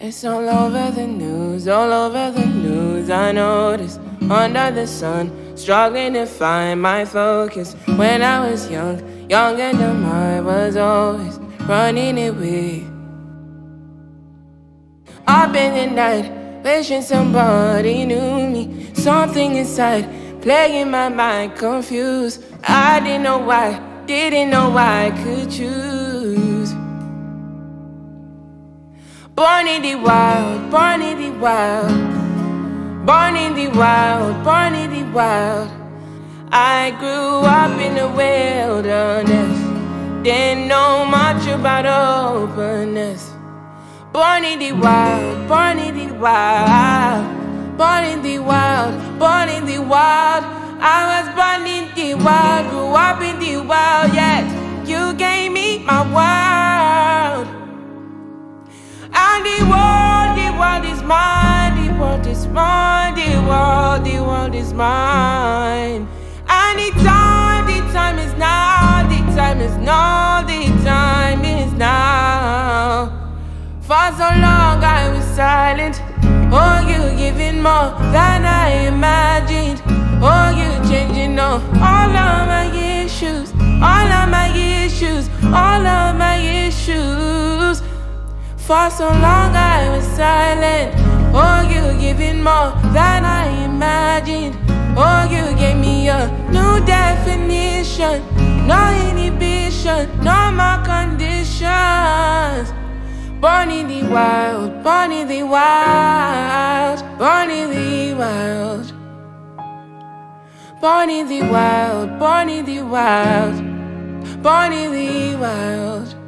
It's all over the news, all over the news. I noticed under the sun, struggling to find my focus. When I was young and dumb, I was always running away. Up in the night, wishing somebody knew me. Something inside, playing my mind confused. I didn't know why I could choose. Born in the wild, born in the wild, born in the wild, born in the wild. I grew up in the wilderness, didn't know much about openness. Born in the wild, born in the wild, born in the wild, born in the wild. I was born in the wild, grew up in the wild, yet you gave me my world. And the world is mine, the world is mine, the world is mine. And the time is now, the time is now, the time is now. For so long I was silent, oh you giving more than I imagined. Oh you changing all of my issues, all of my issues, all of my issues. For so long I was silent, oh you giving more than I imagined. Oh you gave me a new definition, no inhibition, no more conditions. Born in the wild, born in the wild, born in the wild, born in the wild, born in the wild, born in the wild.